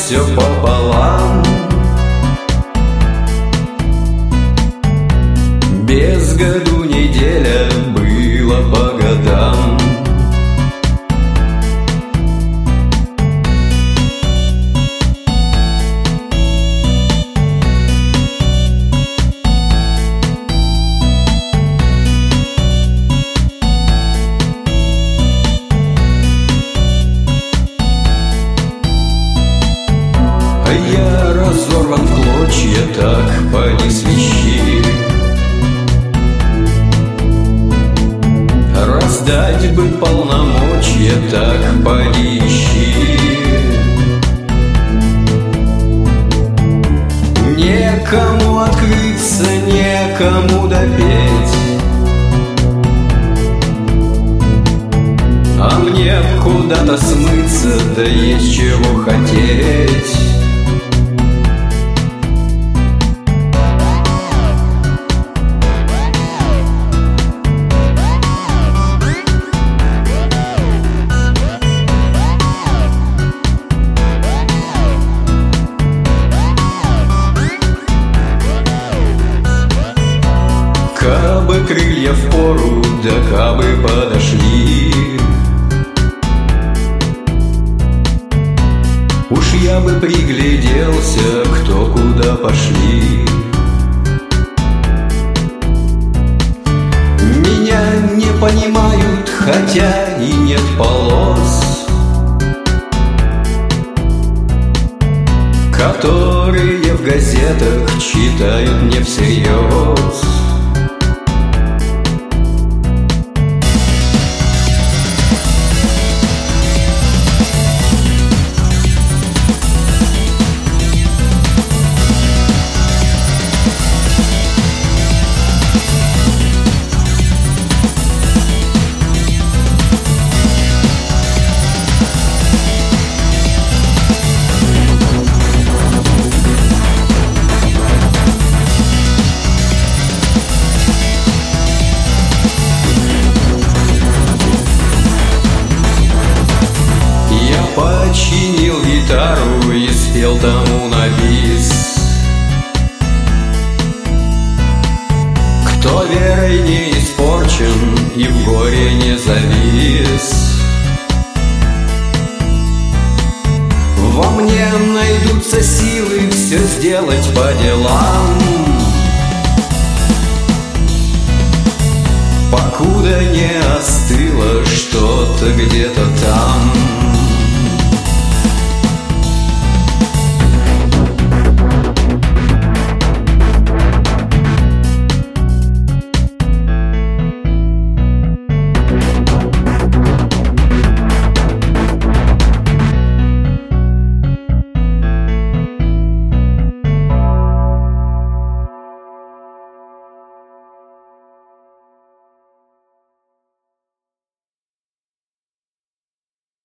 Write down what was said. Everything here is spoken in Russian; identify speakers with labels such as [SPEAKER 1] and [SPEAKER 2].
[SPEAKER 1] все пополам. Без году неделя было по годам. Я разорван в клочья, так поди свищи. Раздать бы полномочия, так поди ищи. Некому открыться, некому допеть, а мне куда-то смыться, да есть чего хотеть. Кабы крылья впору, да кабы подошли, уж я бы пригляделся, кто куда пошли. Меня не понимают, хотя и нет полос, которые в газетах читают не всерьез. Починил гитару и спел тому на бис. Кто верой не испорчен и в горе не завис, во мне найдутся силы все сделать по делам, покуда не остыло что-то где-то там.